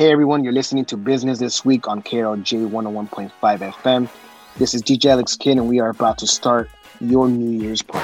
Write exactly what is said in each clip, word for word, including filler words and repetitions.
Hey everyone, you're listening to Business This Week on K R O J one oh one point five F M. This is D J Alex Kidd, and we are about to start your New Year's party.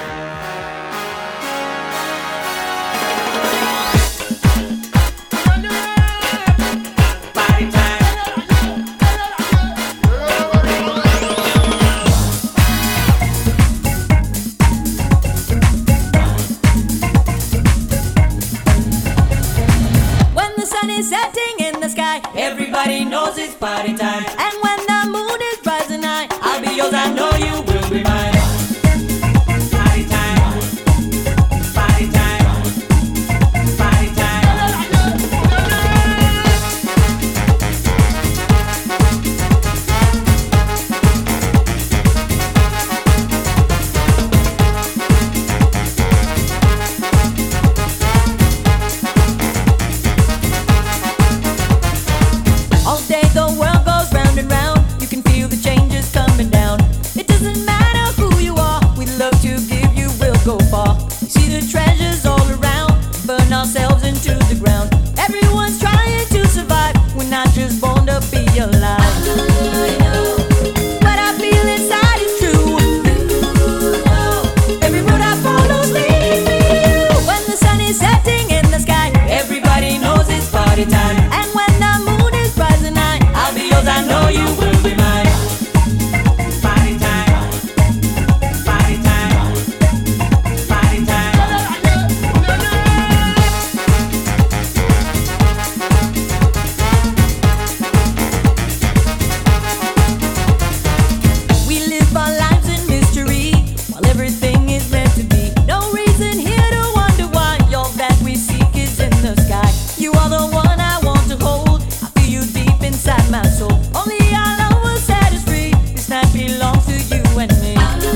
Everybody knows it's party time. And when the moon is rising high, I'll be yours, I know you will be mine. Party time. Party time. Party All day the world goes round and round. You can feel the changes coming down. It doesn't matter who you are. We love to give you, we'll go far. We see the treasures all around. Burn ourselves into the ground. Everyone's trying to survive. We're not just born to be alive. What I feel inside is true. Every road I follow leads me to you. When the sun is setting in the sky, everybody knows it's party time. And when the moon is rising high, I'll be yours, I know you will be mine. Party time. Party time. Party time. We live our lives in mystery, while everything is meant to be. No reason here to wonder why. All that we seek is in the sky. You are the one I want to hold. I feel you deep inside my soul. Only our love will set us free. This night belongs to you and me.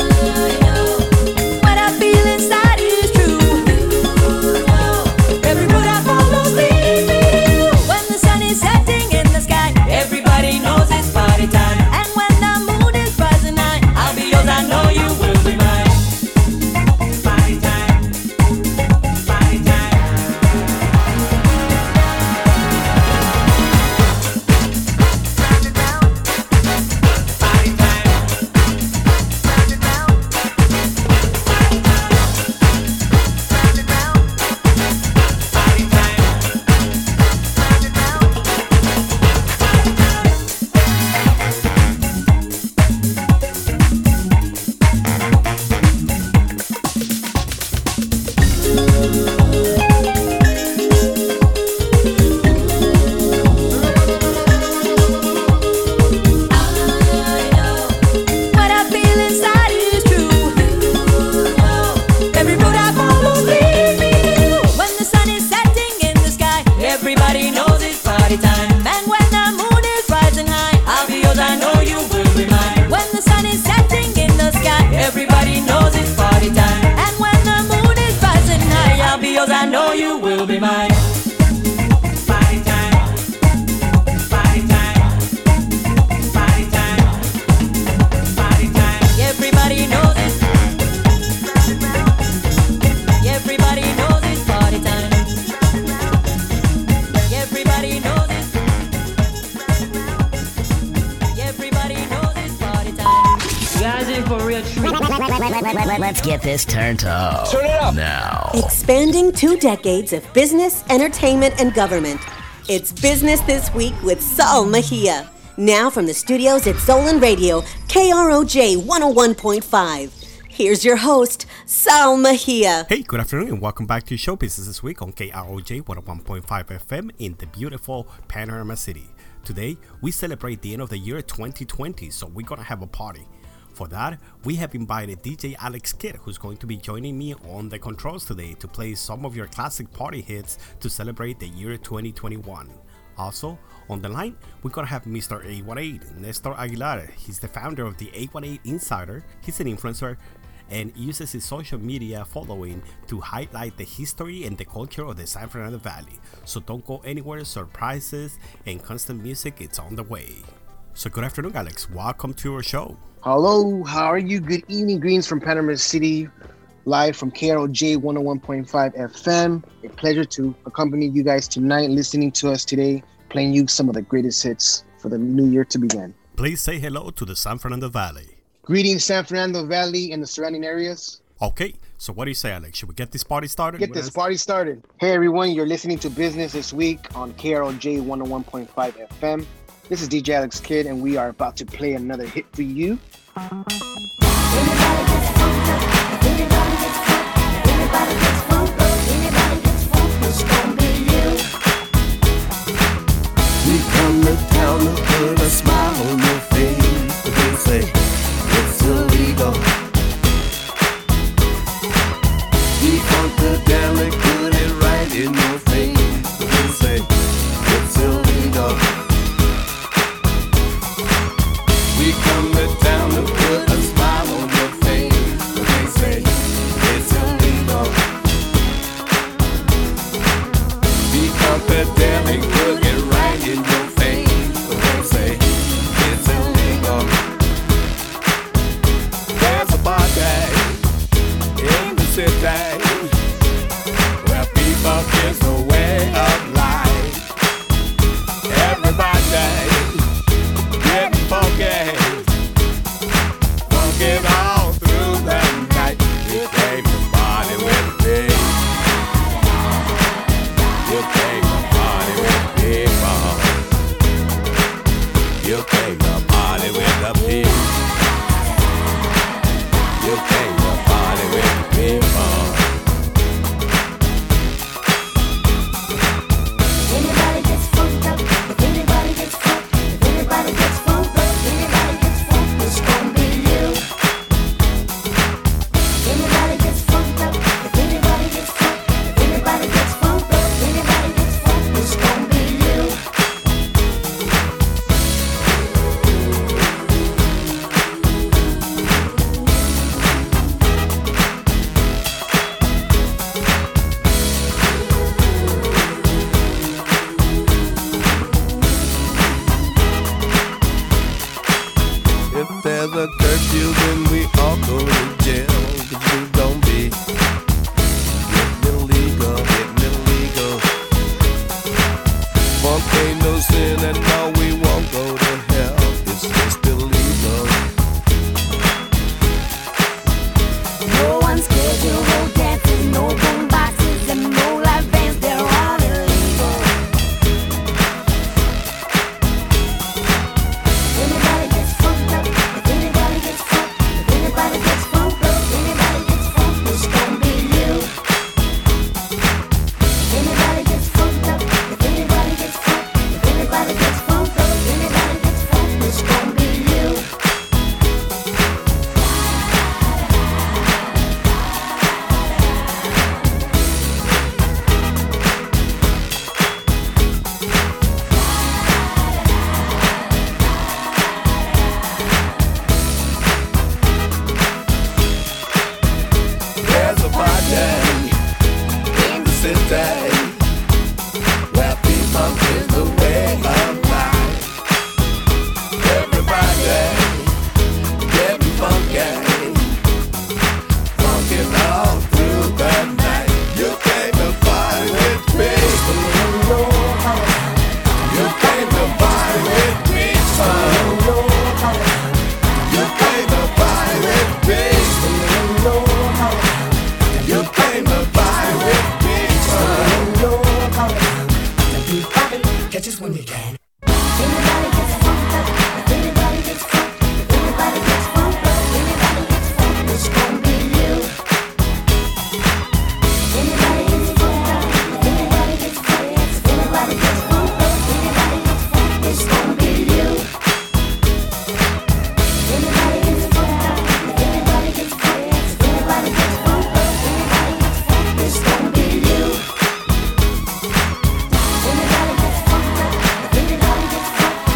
What I feel inside is true. Every road I follow leads me to you. When the sun is setting in the sky, everybody knows it's party time. And when the moon is rising high, I'll be yours, I know you will be mine. Party time. Party time. Party time. Party time. What I feel inside is true. Every road I follow leads me to you. When the sun is setting in the sky, everybody knows it's party time. And when the moon is rising high, I'll be yours, I know you will be mine. When the sun is setting in the sky, everybody knows it's party time. And when the moon is rising high, I'll be yours, I know you will be mine. Party time. Party time. Party time. Party time. Everybody knows it. Everybody knows it's party time. Everybody knows it. Everybody knows it's party time. You guys in for a real treat. Let's get this turned up. Turn it up now. Expanding two decades of business, entertainment, and government. It's Business This Week with Saul Mejia. Now from the studios at Zolan Radio, K R O J one oh one point five. Here's your host, Saul Mejia. Hey, good afternoon and welcome back to Show Business This Week on K R O J one oh one point five F M in the beautiful Panorama City. Today, we celebrate the end of the year twenty twenty, so we're gonna have a party. For that, we have invited D J Alex Kidd, who's going to be joining me on the controls today to play some of your classic party hits to celebrate the year twenty twenty-one. Also, on the line, we're gonna have Mister eight one eight, Nestor Aguilar. He's the founder of the eight one eight Insider. He's an influencer and uses his social media following to highlight the history and the culture of the San Fernando Valley. So don't go anywhere, surprises and constant music, it's on the way. So good afternoon, Alex. Welcome to our show. Hello, how are you? Good evening, greetings from Panama City, live from K R O J one oh one point five F M. A pleasure to accompany you guys tonight, listening to us today. playing you some of the greatest hits for the new year to begin. Please say hello to the San Fernando Valley. Greetings, San Fernando Valley and the surrounding areas. Okay, so what do you say, Alex? Should we get this party started? Get this party started. Hey, everyone, you're listening to Business This Week on K R O J one oh one point five F M. This is D J Alex Kidd, and we are about to play another hit for you. Everybody gets funked up. Everybody gets funked. Everybody gets funked up. Anybody gets funked, it's gonna be you. We come to town to put a smile on your face. They say it's illegal. We funkadelic, put it right in your face. They say it's illegal. We come to town to put a smile on your face. They say it's illegal. We funkadelic, put it right in your face. They say it's illegal. There's a party in the city where people kiss the way of life. Everybody getting funky, funky all through the night. You came to party with me. You came to party with people. You came to party with the people. You came to party with the people. Anybody gets funked up. If anybody gets funked, if anybody gets funked up, anybody gets funked, it's gonna be you. Anybody gets funked up. If anybody gets funked, if anybody gets funked up, anybody gets funked, it's gonna be you. If there's a curfew, then we all go to jail. Cause we don't be getting illegal, getting illegal. Funk ain't no sin, and no, we won't go to hell. It's just illegal. No one's scheduled, no dances, no boom boxes, and no live bands, they're all illegal. Anybody gets funked up, if anybody gets funked, if anybody gets funked up, anybody gets funked, it's gonna be you. Anybody gets funked up, if anybody gets funked, if anybody gets funked up, anybody gets funked, it's gonna be you. There's a party in the city where people is the way of life. Everybody getting funky, funky all through the night. You came to party with me. You came to party with me, son. You came to party with me. You came to party with me, son. Catch us when you can. Anybody gets funked up, if anybody gets funked, if anybody gets funked up, anybody gets funked, it's gonna be you. Anybody gets funked up, if anybody gets funked, if anybody gets funked up, anybody gets funked, it's gonna be you. Anybody gets funked up, if anybody gets funked, if anybody gets funked up, anybody gets funked, it's gonna be you. Anybody gets funked up, if anybody gets funked,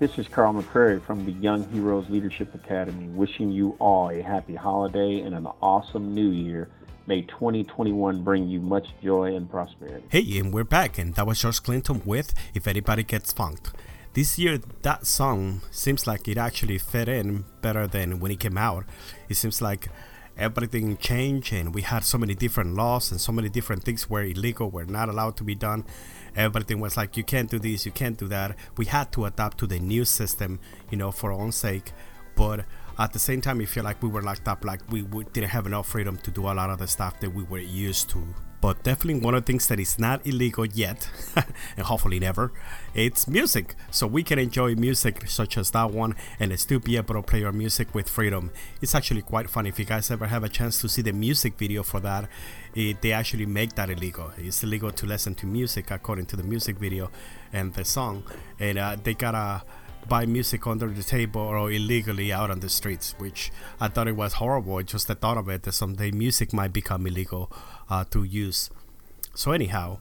This is Carl McCrary from the Young Heroes Leadership Academy, wishing you all a happy holiday and an awesome new year. May twenty twenty-one bring you much joy and prosperity. Hey, and we're back, and that was George Clinton with If Anybody Gets Funked. This year, that song seems like it actually fit in better than when it came out. It seems like everything changed, and we had so many different laws and so many different things were illegal, were not allowed to be done. Everything was like, you can't do this, you can't do that. We had to adapt to the new system, you know, for our own sake. But at the same time, we feel like we were locked up, like we, we didn't have enough freedom to do a lot of the stuff that we were used to. But definitely one of the things that is not illegal yet, and hopefully never, it's music. So we can enjoy music such as that one and still be able to play our music with freedom. It's actually quite funny. If you guys ever have a chance to see the music video for that, it, they actually make that illegal. It's illegal to listen to music according to the music video and the song. And uh, they gotta buy music under the table or illegally out on the streets, which I thought it was horrible. Just the thought of it, that someday music might become illegal uh, to use. So anyhow,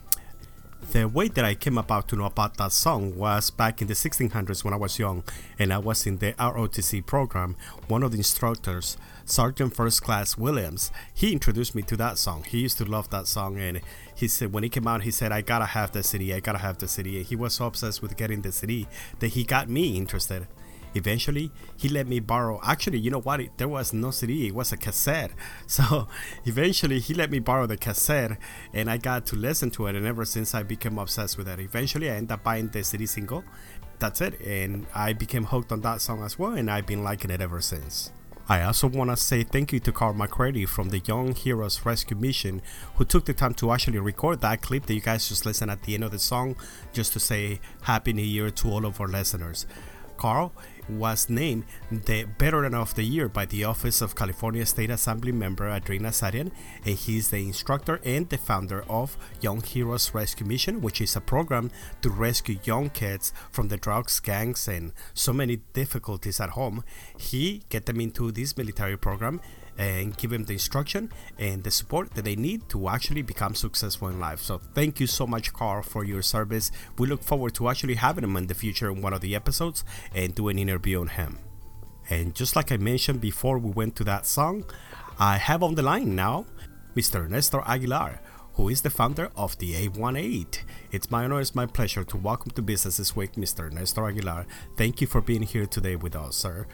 the way that I came about to know about that song was back in the sixteen hundreds when I was young and I was in the R O T C program. One of the instructors, Sergeant First Class Williams, he introduced me to that song. He used to love that song, and he said when it came out, he said, I gotta have the C D, I gotta have the C D. And he was so obsessed with getting the C D that he got me interested. Eventually, he let me borrow. Actually, you know what? It, there was no C D. It was a cassette. So eventually, he let me borrow the cassette, and I got to listen to it. And ever since, I became obsessed with it. Eventually, I ended up buying the C D single. That's it. And I became hooked on that song as well, and I've been liking it ever since. I also want to say thank you to Carl McCready from the Young Heroes Rescue Mission, who took the time to actually record that clip that you guys just listen at the end of the song, just to say Happy New Year to all of our listeners. Carl was named the Veteran of the Year by the Office of California State Assembly member Adrina Sarian, and he's the instructor and the founder of Young Heroes Rescue Mission, which is a program to rescue young kids from the drugs, gangs, and so many difficulties at home. He get them into this military program and give them the instruction and the support that they need to actually become successful in life. So thank you so much, Carl, for your service. We look forward to actually having him in the future in one of the episodes and do an interview on him. And just like I mentioned before we went to that song, I have on the line now Mister Nestor Aguilar, who is the founder of the eight one eight. It's my honor, it's my pleasure to welcome to Business This Week, Mister Nestor Aguilar. Thank you for being here today with us, sir.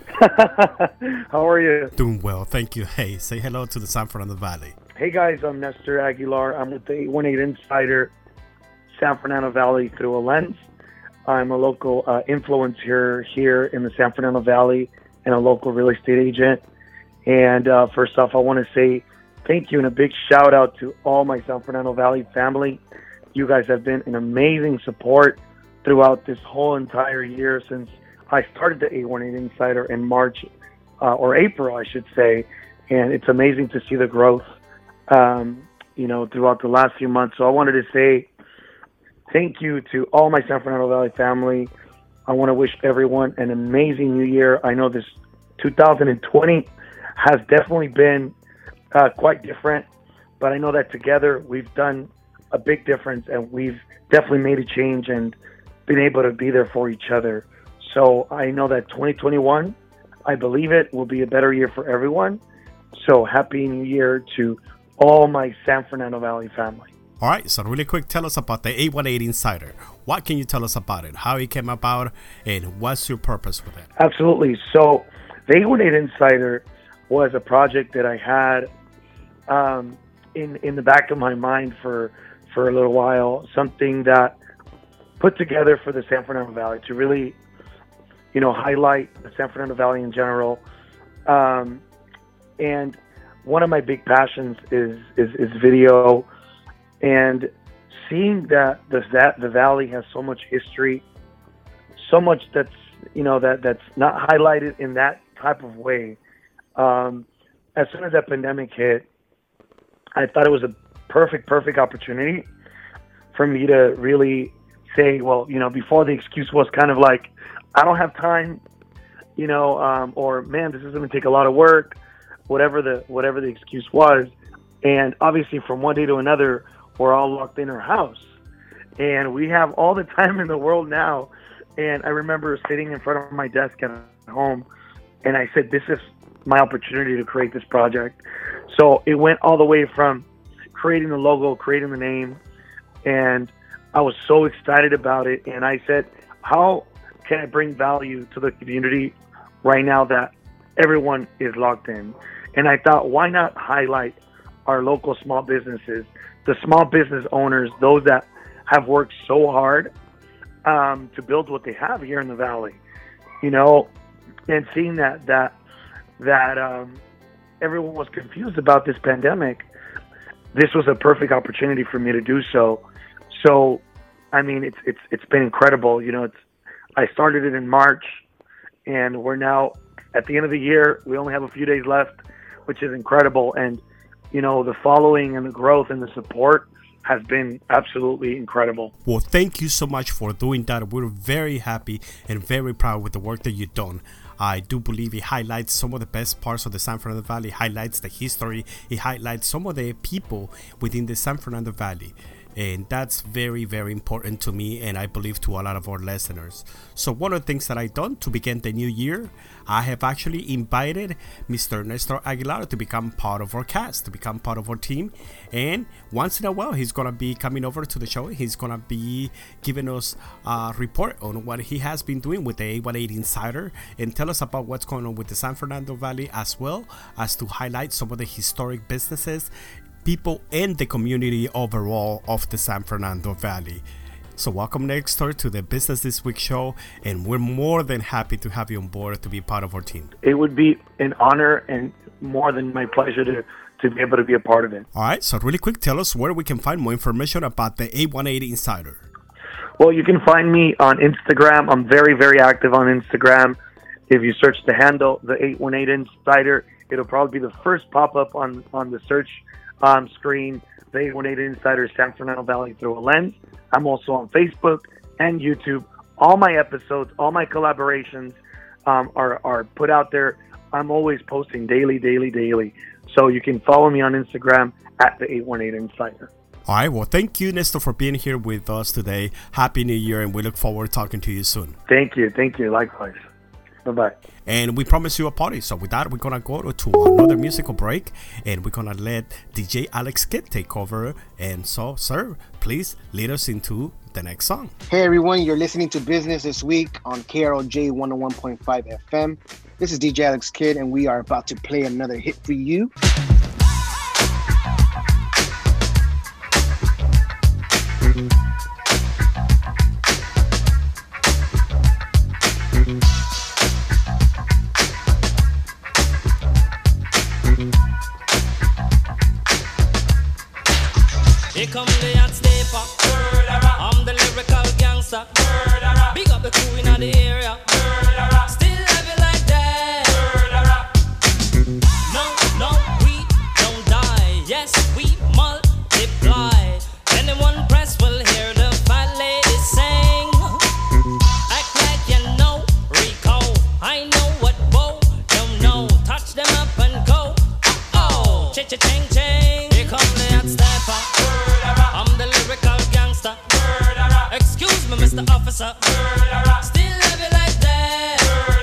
How are you? Doing well, thank you. Hey, say hello to the San Fernando Valley. Hey guys, I'm Nestor Aguilar. I'm with the eight one eight Insider, San Fernando Valley through a lens. I'm a local uh, influencer here in the San Fernando Valley and a local real estate agent. And uh, first off, I want to say thank you and a big shout out to all my San Fernando Valley family. You guys have been an amazing support throughout this whole entire year since I started the eight one eight Insider in March uh, or April, I should say. And it's amazing to see the growth, um, you know, throughout the last few months. So I wanted to say thank you to all my San Fernando Valley family. I want to wish everyone an amazing new year. I know this two thousand twenty has definitely been Uh, quite different, but I know that together we've done a big difference and we've definitely made a change and been able to be there for each other. So I know that twenty twenty-one, I believe it, will be a better year for everyone. So happy new year to all my San Fernando Valley family. All right, so really quick, tell us about the eight one eight Insider. What can you tell us about it? How it came about and what's your purpose with it? Absolutely. So the eight one eight Insider was a project that I had Um, in in the back of my mind for for a little while, something that put together for the San Fernando Valley to really, you know, highlight the San Fernando Valley in general. Um, and one of my big passions is is, is video, and seeing that the that the Valley has so much history, so much that's you know that that's not highlighted in that type of way. Um, as soon as that pandemic hit, I thought it was a perfect, perfect opportunity for me to really say, well, you know, before the excuse was kind of like, I don't have time, you know, um, or man, this is going to take a lot of work, whatever the whatever the excuse was. And obviously, from one day to another, we're all locked in our house, and we have all the time in the world now And I remember sitting in front of my desk at home, and I said, this is my opportunity to create this project. So it went all the way from creating the logo, creating the name, and I was so excited about it. And I said, how can I bring value to the community right now that everyone is locked in? And I thought, why not highlight our local small businesses, the small business owners, those that have worked so hard um, to build what they have here in the Valley, you know, and seeing that that that um, everyone was confused about this pandemic. This was a perfect opportunity for me to do so. So, I mean, it's it's it's been incredible. You know, it's I started it in March, and we're now at the end of the year. We only have a few days left, which is incredible. And you know, the following and the growth and the support has been absolutely incredible. Well, thank you so much for doing that. We're very happy and very proud with the work that you've done. I do believe it highlights some of the best parts of the San Fernando Valley, highlights the history, it highlights some of the people within the San Fernando Valley. And that's very, very important to me, and I believe to a lot of our listeners. So one of the things that I've done to begin the new year, I have actually invited Mister Nestor Aguilar to become part of our cast, to become part of our team. And once in a while, he's going to be coming over to the show. He's going to be giving us a report on what he has been doing with the eight one eight Insider and tell us about what's going on with the San Fernando Valley, as well as to highlight some of the historic businesses, people, and the community overall of the San Fernando Valley. So welcome, Nestor, to the Business This Week show, and we're more than happy to have you on board to be part of our team. It would be an honor and more than my pleasure to, to be able to be a part of it. All right, so really quick, tell us where we can find more information about the eight one eight Insider. Well, you can find me on Instagram. I'm very, very active on Instagram. If you search the handle, the eight one eight Insider, it'll probably be the first pop-up on, on the search Um, screen, the eight one eight Insider San Fernando Valley Through a Lens. I'm also on Facebook and YouTube. All my episodes, all my collaborations um, are, are put out there. I'm always posting daily, daily, daily. So you can follow me on Instagram at the eight one eight Insider. All right, well, thank you, Nestor, for being here with us today. Happy New Year, and we look forward to talking to you soon. Thank you. Thank you. Likewise. Bye-bye. And we promise you a party. So with that, we're going to go to another musical break, and we're going to let D J Alex Kidd take over. And so, sir, please lead us into the next song. Hey, everyone. You're listening to Business This Week on K R O J one oh one point five F M. This is D J Alex Kidd, and we are about to play another hit for you. Here come the hot stepper. I'm the lyrical gangster. Big up the crew in the area. Still have it like that. No, no, we don't die. Yes, we multiply. Anyone press will hear the fat lady sing. Act like you know Rico. I know what Bo don't know. Touch them up and go. Oh, cha-cha-ching, ching. Here come the hot stepper. I'm the lyrical gangster. Excuse me, Mister Officer. Still love you like that.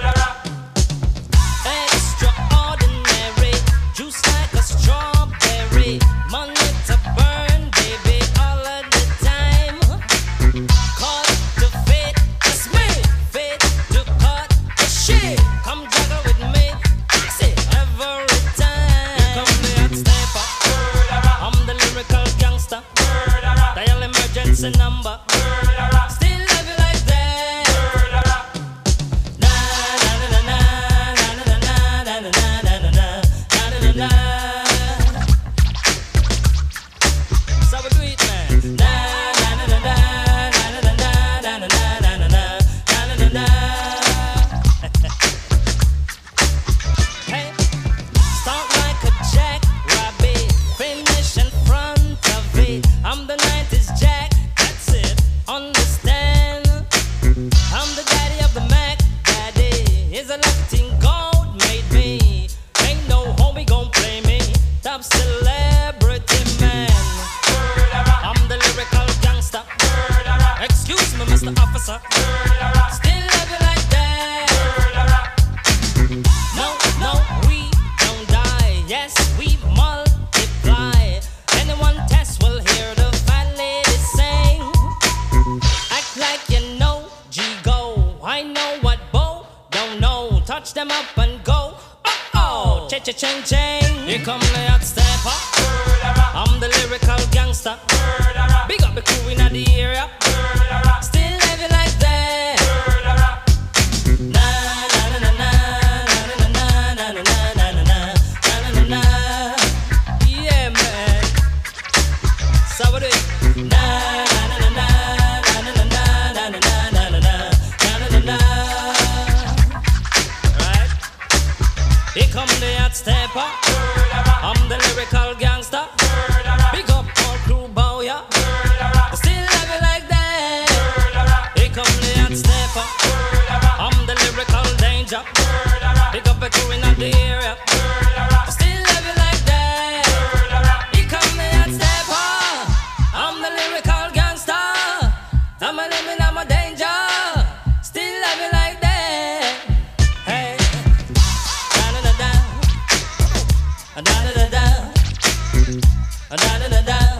Extraordinary, juice like a strawberry. Money to burn, baby, all of the time. Cut to fit, it's me. Fit to cut the shit. Come juggle with me, fix it every time. Here come the hot stepper. I'm the lyrical gangster. Dial emergency number. Still love you like that. Na na na na na na na na na na na na na. So we do it, man. Na na na na na na na na na na na na na na. Hey, start like a jackrabbit, finish in front of it. I'm the nineties Jack, that's it. chain chain. Here come the hot stepper. I'm the lyrical gangster. Big up the crew in the area. Still love you like that. Na na na na na na na na na na na na na na. Yeah, man. So what do it? Na na na na na na na na na na na na na na. Right? Here come the hot stepper. I'm the lyrical gangster. Big up all crew bow ya. Still love you like that. Here come the hot stepper. I'm the lyrical danger. Big up the crew in the area. Still love you like that. Here come the hot stepper. I'm the lyrical gangster. I'm a living, I'm a danger. Still love you like that. Hey, da da da da, da da da da, da da da da.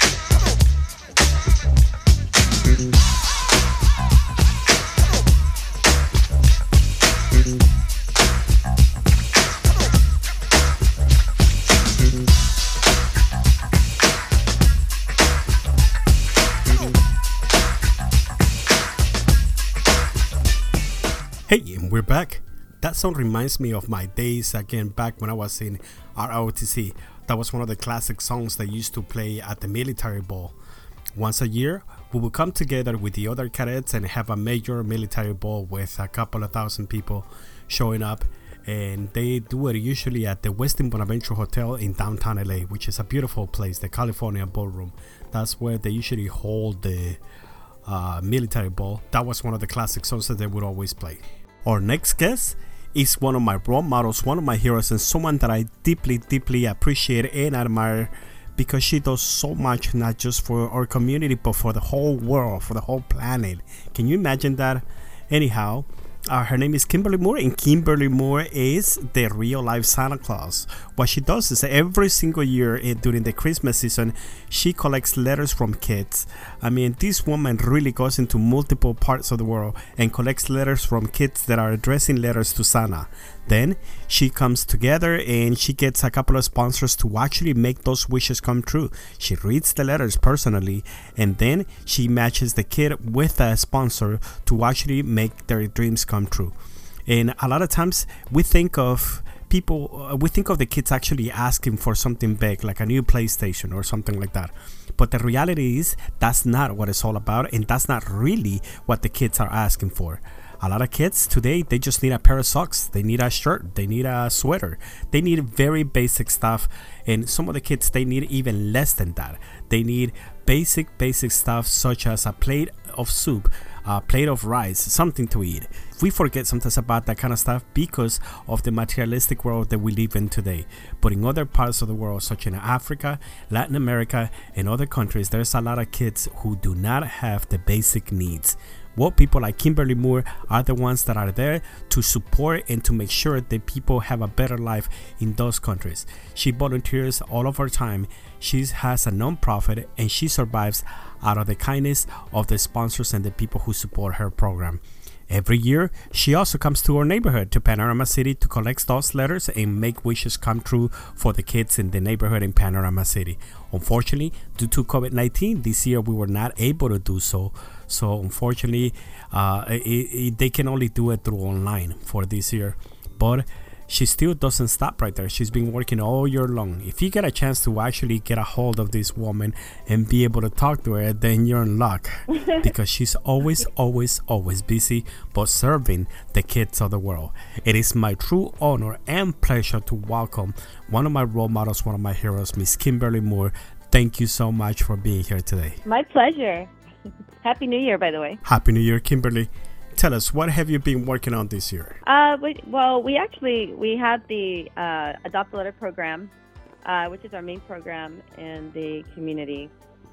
Hey, and we're back. That song reminds me of my days again back when I was in R O T C. That was one of the classic songs that used to play at the military ball. Once a year, we would come together with the other cadets and have a major military ball with a couple of thousand people showing up. And they do it usually at the Westin Bonaventure Hotel in downtown L A, which is a beautiful place, the California Ballroom. That's where they usually hold the uh, military ball. That was one of the classic songs that they would always play. Our next guest is one of my role models, one of my heroes, and someone that I deeply, deeply appreciate and admire because she does so much, not just for our community, but for the whole world, for the whole planet. Can you imagine that? Anyhow, uh, her name is Kimberly Moore, and Kimberly Moore is the real-life Santa Claus. What she does is every single year eh, during the Christmas season, she collects letters from kids. I mean, this woman really goes into multiple parts of the world and collects letters from kids that are addressing letters to Santa. Then she comes together and she gets a couple of sponsors to actually make those wishes come true. She reads the letters personally, and then she matches the kid with a sponsor to actually make their dreams come true. And a lot of times we think of people, uh, we think of the kids actually asking for something big, like a new PlayStation or something like that. But the reality is that's not what it's all about, and that's not really what the kids are asking for. A lot of kids today, they just need a pair of socks. They need a shirt. They need a sweater. They need very basic stuff. And some of the kids, they need even less than that. They need basic, basic stuff such as a plate of soup, a plate of rice, something to eat. We forget sometimes about that kind of stuff because of the materialistic world that we live in today. But in other parts of the world, such in Africa, Latin America, and other countries, there's a lot of kids who do not have the basic needs. Well, people like Kimberly Moore are the ones that are there to support and to make sure that people have a better life in those countries. She volunteers all of her time. She has a non-profit and she survives out of the kindness of the sponsors and the people who support her program. Every year, she also comes to our neighborhood, to Panorama City, to collect those letters and make wishes come true for the kids in the neighborhood in Panorama City. Unfortunately, due to COVID nineteen, this year we were not able to do so. So unfortunately, uh, it, it, they can only do it through online for this year. But she still doesn't stop right there. She's been working all year long. If you get a chance to actually get a hold of this woman and be able to talk to her, then you're in luck. Because she's always, always, always busy, but serving the kids of the world. It is my true honor and pleasure to welcome one of my role models, one of my heroes, Miss Kimberly Moore. Thank you so much for being here today. My pleasure. Happy New Year, by the way. Happy New Year, Kimberly. Tell us, what have you been working on this year? Uh, we, well, we actually, we have the uh, Adopt a Letter program, uh, which is our main program in the community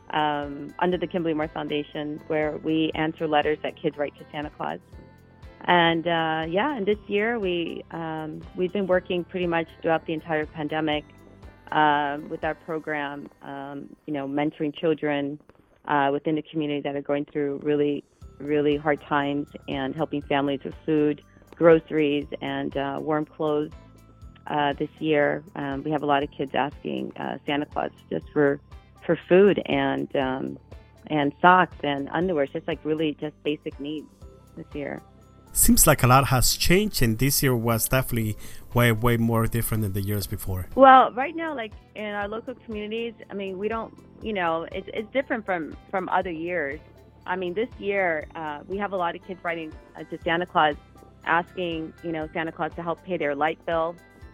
um, under the Kimberly Moore Foundation, where we answer letters that kids write to Santa Claus. And uh, yeah, and this year we, um, we've been working pretty much throughout the entire pandemic uh, with our program, um, you know, mentoring children uh, within the community that are going through really really hard times and helping families with food, groceries, and uh, warm clothes. uh, this year. Um, we have a lot of kids asking uh, Santa Claus just for for food and um, and socks and underwear. It's just like really just basic needs this year. Seems like a lot has changed, and this year was definitely way, way more different than the years before. Well, right now, like in our local communities, I mean, we don't, you know, it's it's different from, from other years. I mean, this year, uh, we have a lot of kids writing uh, to Santa Claus, asking, you know, Santa Claus to help pay their light bill,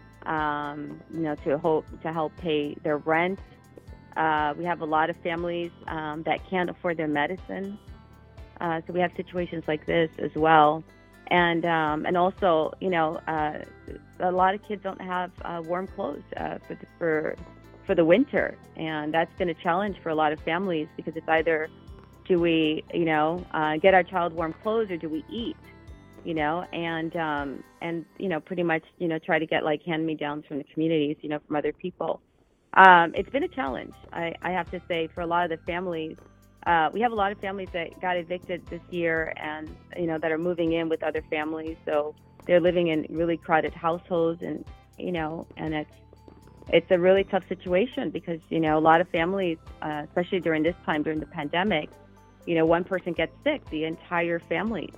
um, you know, to help, to help pay their rent. Uh, we have a lot of families um, that can't afford their medicine. Uh, so we have situations like this as well. And um, and also, you know, uh, a lot of kids don't have uh, warm clothes uh, for, the, for for the winter, and that's been a challenge for a lot of families because it's either do we, you know, uh, get our child warm clothes or do we eat, you know, and um, and you know, pretty much, you know, try to get like hand-me-downs from the communities, you know, from other people. Um, it's been a challenge, I, I have to say, for a lot of the families. Uh, we have a lot of families that got evicted this year and, you know, that are moving in with other families. So they're living in really crowded households and, you know, and it's, it's a really tough situation because, you know, a lot of families, uh, especially during this time, during the pandemic, you know, one person gets sick, the entire family,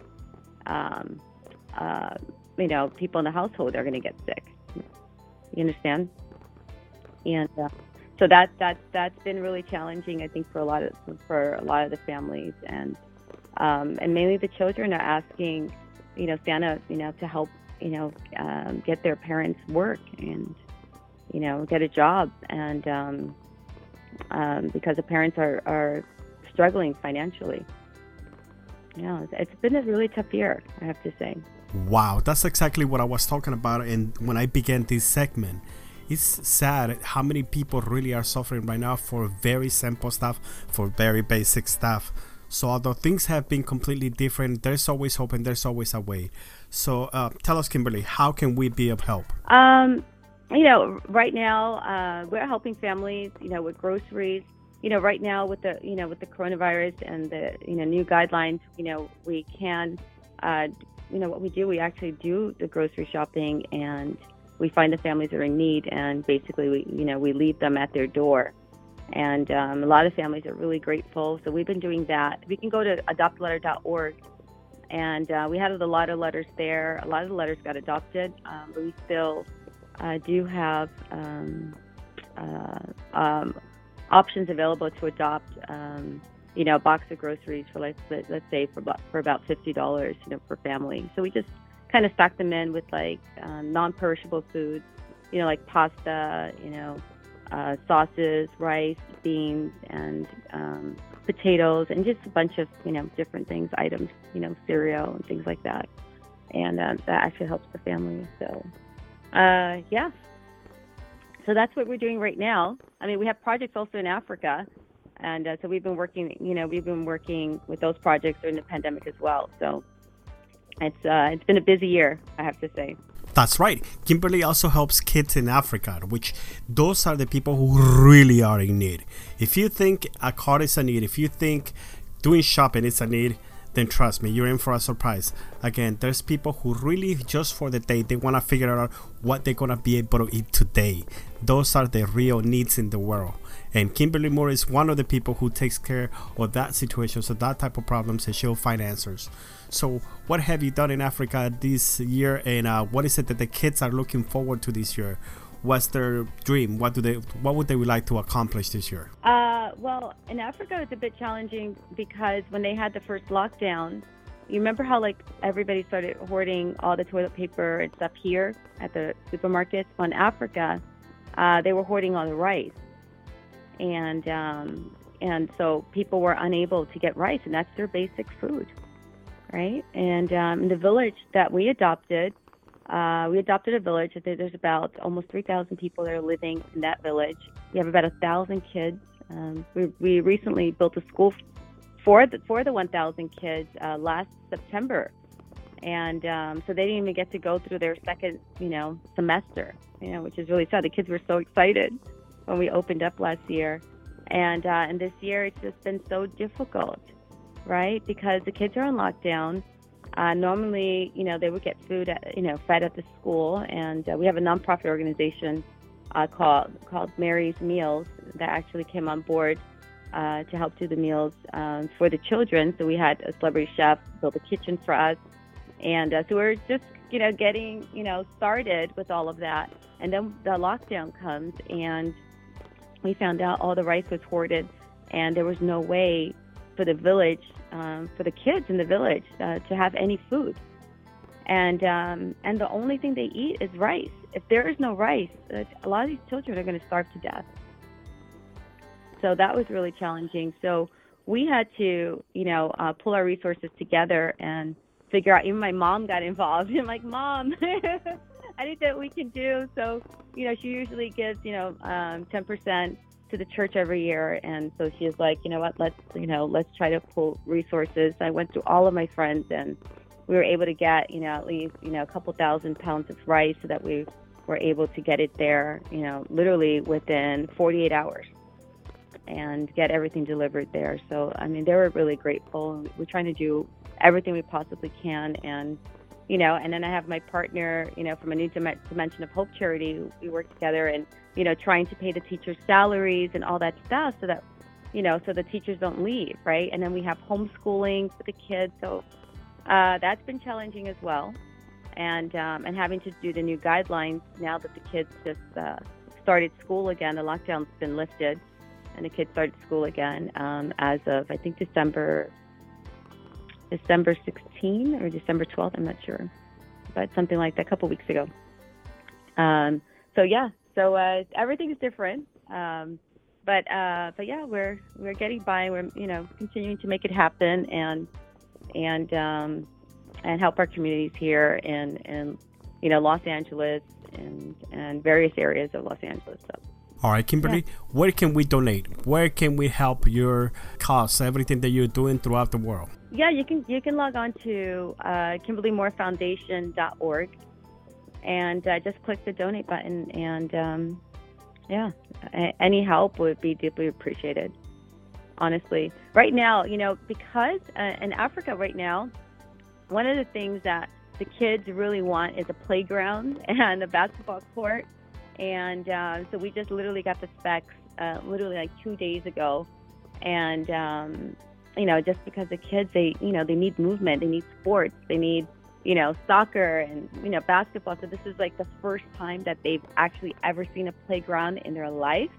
um, uh, you know, people in the household are going to get sick. You understand? And, uh, So that that that's been really challenging, I think, for a lot of for a lot of the families, and um, and mainly the children are asking, you know, Santa, you know, to help, you know, um, get their parents work and, you know, get a job, and um, um, because the parents are, are struggling financially. Yeah, it's, it's been a really tough year, I have to say. Wow, that's exactly what I was talking about, and when I began this segment. It's sad how many people really are suffering right now for very simple stuff, for very basic stuff. So although things have been completely different, there's always hope and there's always a way. So uh, tell us, Kimberly, how can we be of help? Um, you know, right now uh, we're helping families, you know, with groceries. You know, right now with the, you know, with the coronavirus and the, you know, new guidelines, you know, we can, uh, you know, what we do, we actually do the grocery shopping and we find the families that are in need, and basically, we, you know, we leave them at their door. And um, a lot of families are really grateful. So we've been doing that. We can go to adopt a letter dot org, and uh, we have a lot of letters there. A lot of the letters got adopted, um, but we still uh, do have um, uh, um, options available to adopt, um, you know, a box of groceries for, like, let's say, for for about fifty dollars, you know, per family. So we just kind of stock them in with like um, non-perishable foods, you know, like pasta, you know, uh, sauces, rice, beans, and um, potatoes, and just a bunch of, you know, different things, items, you know, cereal and things like that. And uh, that actually helps the family. So, uh, yeah. So that's what we're doing right now. I mean, we have projects also in Africa. And uh, so we've been working, you know, we've been working with those projects during the pandemic as well. So It's uh, it's been a busy year, I have to say. That's right. Kimberly also helps kids in Africa, which those are the people who really are in need. If you think a car is a need, if you think doing shopping is a need, then trust me, you're in for a surprise. Again, there's people who really, just for the day, they want to figure out what they're going to be able to eat today. Those are the real needs in the world. And Kimberly Moore is one of the people who takes care of that situation, so that type of problems, and she'll find answers. So what have you done in Africa this year, and uh, what is it that the kids are looking forward to this year? What's their dream? What do they? What would they like to accomplish this year? Uh, well, in Africa, it's a bit challenging because when they had the first lockdown, you remember how like everybody started hoarding all the toilet paper and stuff here at the supermarkets? Well, in Africa, uh, they were hoarding all the rice, and um, and so people were unable to get rice, and that's their basic food, right? And um, in the village that we adopted. Uh, we adopted a village. There's about almost three thousand people that are living in that village. We have about one thousand kids. Um, we, we recently built a school for the, for the one thousand kids uh, last September. And um, so they didn't even get to go through their second, you know, semester, you know, which is really sad. The kids were so excited when we opened up last year. And, uh, and this year it's just been so difficult, right? Because the kids are on lockdown. Uh, normally, you know, they would get food, at, you know, fed at the school, and uh, we have a nonprofit organization uh, called called Mary's Meals that actually came on board uh, to help do the meals um, for the children. So we had a celebrity chef build a kitchen for us, and uh, so we we're just, you know, getting, you know, started with all of that, and then the lockdown comes, and we found out all the rice was hoarded, and there was no way for the village, um, for the kids in the village, uh, to have any food. And um, and the only thing they eat is rice. If there is no rice, uh, a lot of these children are going to starve to death. So that was really challenging. So we had to, you know, uh, pull our resources together and figure out. Even my mom got involved. I'm like, Mom, anything we can do. So, you know, she usually gives, you know, um, ten percent to the church every year, and so she was like, you know what, let's, you know, let's try to pull resources. I went through all of my friends, and we were able to get, you know, at least, you know, a couple thousand pounds of rice, so that we were able to get it there, you know, literally within forty-eight hours, and get everything delivered there. So, I mean, they were really grateful. We're trying to do everything we possibly can, and, you know, and then I have my partner, you know, from a New Dimension of Hope charity. We work together, and, you know, trying to pay the teachers' salaries and all that stuff, so that, you know, so the teachers don't leave, right? And then we have homeschooling for the kids, so uh, that's been challenging as well. And um, and having to do the new guidelines now that the kids just uh, started school again. The lockdown's been lifted, and the kids started school again um, as of, I think, December December sixteenth or December twelfth, I'm not sure, but something like that, a couple weeks ago. Um, so yeah, so uh, everything is different, um, but uh, but yeah, we're we're getting by. We're, you know, continuing to make it happen, and and um, and help our communities here in in you know Los Angeles and and various areas of Los Angeles. So. All right, Kimberly, yeah. Where can we donate? Where can we help your cause, everything that you're doing throughout the world? Yeah, you can you can log on to uh, Kimberly Moore Foundation dot org and uh, just click the donate button. And um, yeah, a- any help would be deeply appreciated, honestly. Right now, you know, because uh, in Africa right now, one of the things that the kids really want is a playground and a basketball court. And uh, so we just literally got the specs uh, literally like two days ago. And, um, you know, just because the kids, they, you know, they need movement, they need sports, they need, you know, soccer and, you know, basketball. So this is like the first time that they've actually ever seen a playground in their life.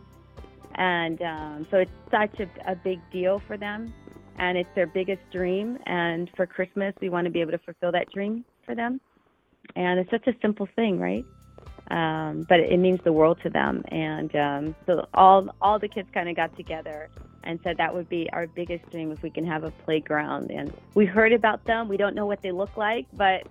And um, so it's such a, a big deal for them. And it's their biggest dream. And for Christmas, we want to be able to fulfill that dream for them. And it's such a simple thing, right? Um, but it means the world to them. And um, so all all the kids kind of got together and said that would be our biggest dream if we can have a playground. And we heard about them. We don't know what they look like, but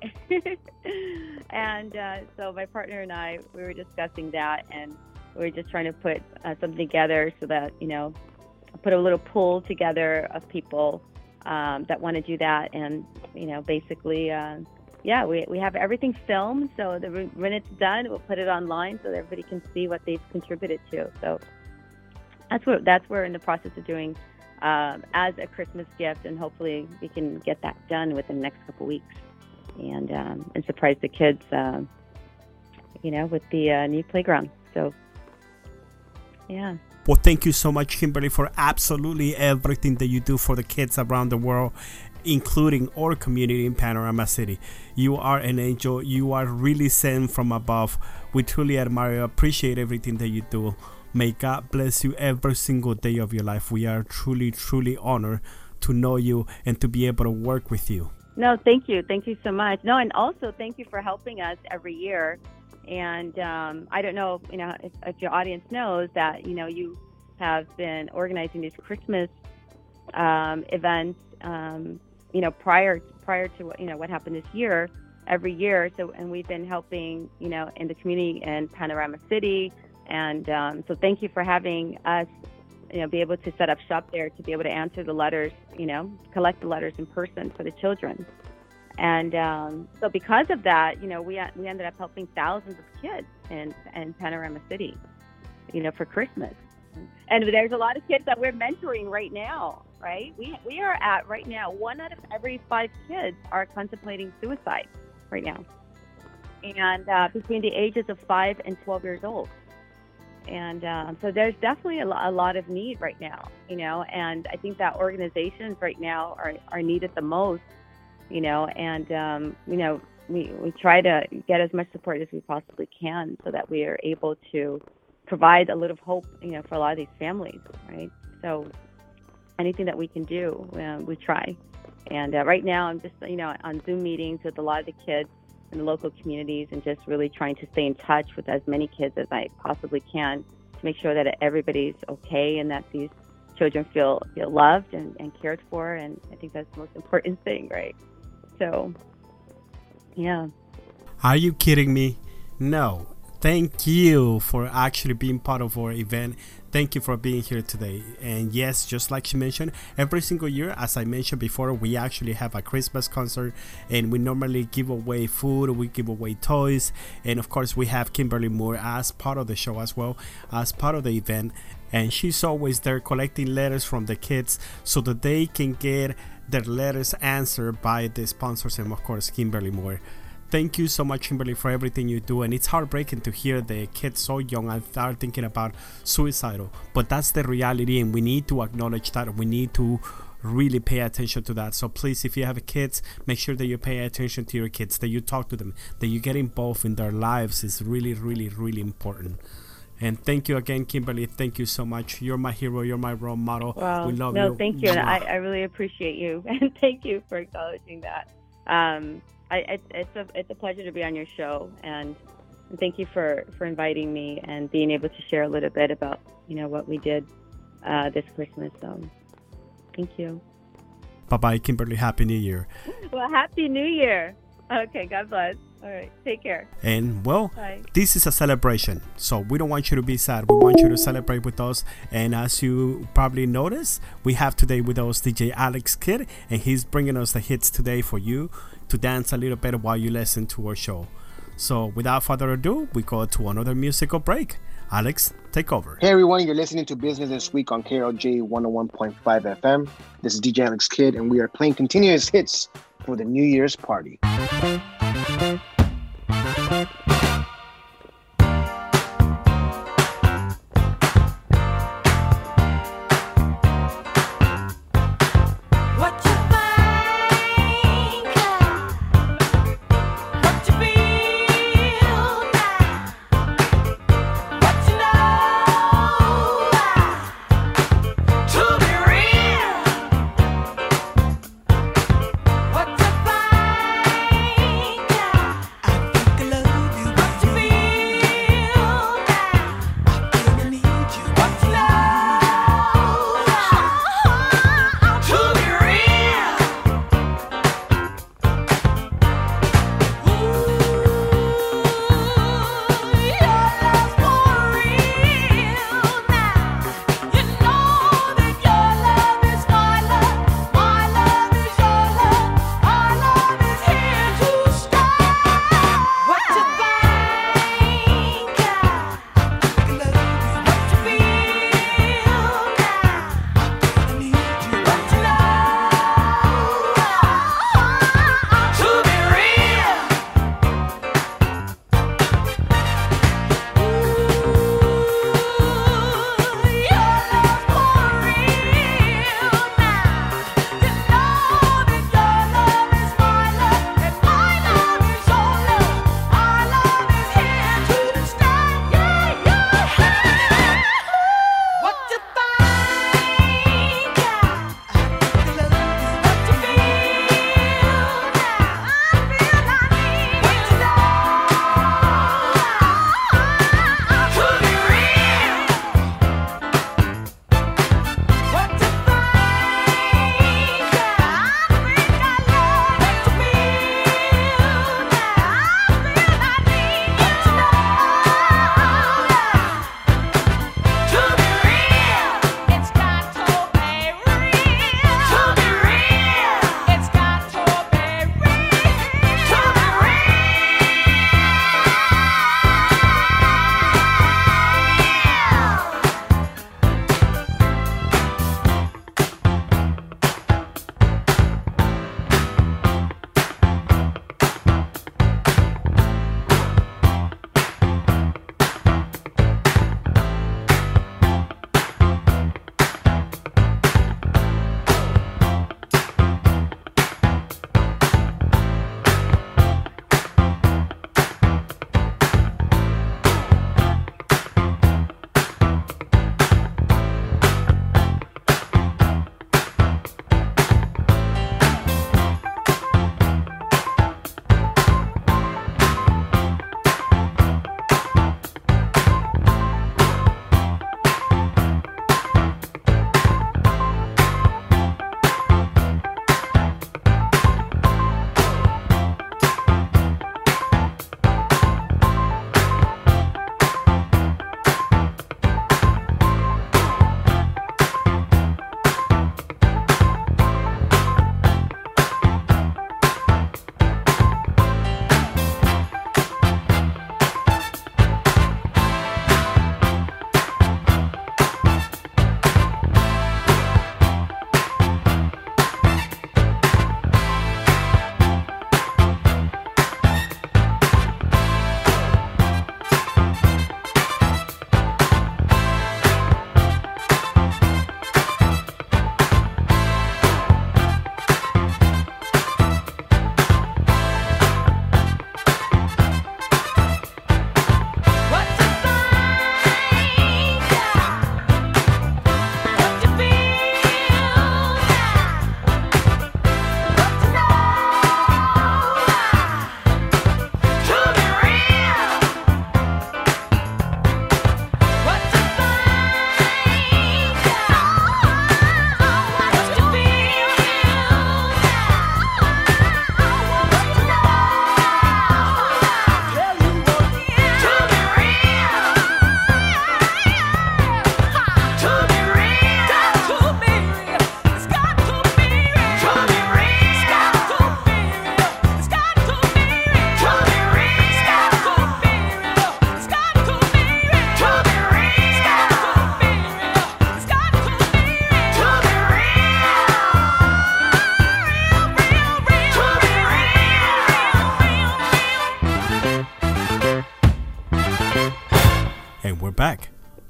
and uh, so my partner and I, we were discussing that, and we were just trying to put uh, something together so that, you know, put a little pool together of people um, that want to do that. And, you know, basically, uh, yeah, we we have everything filmed, so the, when it's done, we'll put it online so that everybody can see what they've contributed to. So that's what that's what we're in the process of doing um, as a Christmas gift, and hopefully we can get that done within the next couple weeks, and um, and surprise the kids, uh, you know, with the uh, new playground. So yeah. Well, thank you so much, Kimberly, for absolutely everything that you do for the kids around the world, including our community in Panorama City. You are an angel. You are really sent from above. We truly admire you, appreciate everything that you do. May God bless you every single day of your life. We are truly, truly honored to know you and to be able to work with you. No, thank you. Thank you so much. No, and also thank you for helping us every year. And um, I don't know, you know, if, if your audience knows that, you know, you have been organizing these Christmas um, events, um, you know, prior prior to, you know, what happened this year, every year. So, and we've been helping, you know, in the community in Panorama City. And um, so thank you for having us, you know, be able to set up shop there to be able to answer the letters, you know, collect the letters in person for the children. And um, so because of that, you know, we we ended up helping thousands of kids in, in Panorama City, you know, for Christmas. And there's a lot of kids that we're mentoring right now. right? We we are at right now, one out of every five kids are contemplating suicide right now, and uh, between the ages of five and twelve years old. And um, so there's definitely a, lo- a lot of need right now, you know, and I think that organizations right now are, are needed the most, you know, and, um, you know, we, we try to get as much support as we possibly can so that we are able to provide a little hope, you know, for a lot of these families, right? So anything that we can do, uh, we try. And uh, right now I'm just, you know, on Zoom meetings with a lot of the kids in the local communities and just really trying to stay in touch with as many kids as I possibly can to make sure that everybody's okay and that these children feel feel loved and, and cared for. And I think that's the most important thing, right? So, yeah. Are you kidding me? No. Thank you for actually being part of our event. Thank you for being here today. And yes, just like she mentioned, every single year, as I mentioned before, we actually have a Christmas concert, and we normally give away food, we give away toys, and of course we have Kimberly Moore as part of the show as well, as part of the event. And she's always there collecting letters from the kids so that they can get their letters answered by the sponsors and of course Kimberly Moore. Thank you so much, Kimberly, for everything you do. And it's heartbreaking to hear the kids so young and start thinking about suicidal. But that's the reality, and we need to acknowledge that. We need to really pay attention to that. So please, if you have kids, make sure that you pay attention to your kids, that you talk to them, that you get involved in their lives is really, really, really important. And thank you again, Kimberly. Thank you so much. You're my hero. You're my role model. Wow. We love no, you. No, thank you. And I, I really appreciate you. And thank you for acknowledging that. Um, I, it, it's a it's a pleasure to be on your show, and thank you for, for inviting me and being able to share a little bit about, you know, what we did uh, this Christmas. So, thank you. Bye bye, Kimberly. Happy New Year. Well, Happy New Year. Okay, God bless. All right, take care. And well, Bye. This is a celebration, so we don't want you to be sad. We want you to celebrate with us. And as you probably noticed, we have today with us D J Alex Kidd, and he's bringing us the hits today for you to dance a little bit while you listen to our show. So without further ado, we go to another musical break. Alex, take over. Hey everyone, you're listening to Business This Week on K R O J one oh one point five F M. This is D J Alex Kidd, and we are playing continuous hits for the New Year's party. Love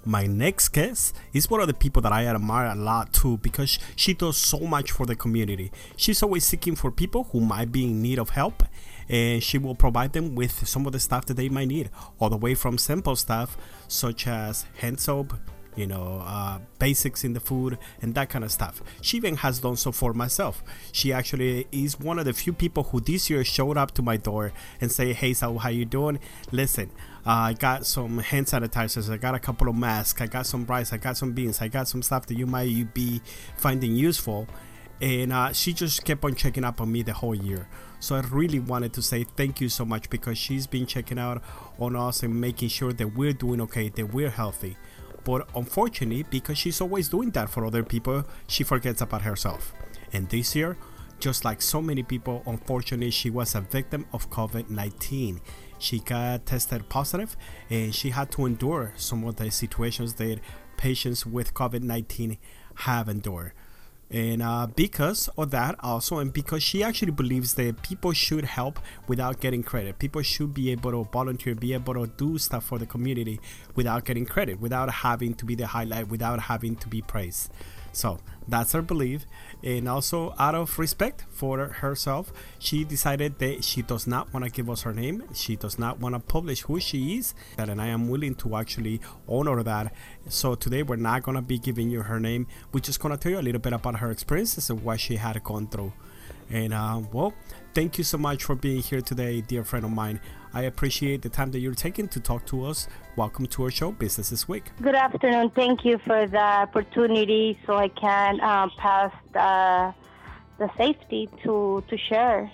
My next guest is one of the people that I admire a lot too, because she does so much for the community. She's always seeking for people who might be in need of help, and she will provide them with some of the stuff that they might need, all the way from simple stuff such as hand soap, you know, uh, basics in the food and that kind of stuff. She even has done so for myself. She actually is one of the few people who this year showed up to my door and say, hey, so how you doing? Listen, uh, I got some hand sanitizers, I got a couple of masks, I got some rice, I got some beans, I got some stuff that you might be finding useful. And uh, she just kept on checking up on me the whole year. So I really wanted to say thank you so much, because she's been checking out on us and making sure that we're doing okay, that we're healthy. But unfortunately, because she's always doing that for other people, she forgets about herself. And this year, just like so many people, unfortunately, she was a victim of COVID nineteen. She got tested positive, and she had to endure some of the situations that patients with COVID nineteen have endured. And uh, because of that also, and because she actually believes that people should help without getting credit. People should be able to volunteer, be able to do stuff for the community without getting credit, without having to be the highlight, without having to be praised. So that's her belief. And also, out of respect for herself, she decided that she does not want to give us her name. She does not want to publish who she is. And I am willing to actually honor that. So today we're not going to be giving you her name. We're just going to tell you a little bit about her experiences and what she had gone through. And uh, well, thank you so much for being here today, dear friend of mine. I appreciate the time that you're taking to talk to us. Welcome to our show, Business This Week. Good afternoon. Thank you for the opportunity, so I can uh, pass the, the safety to to share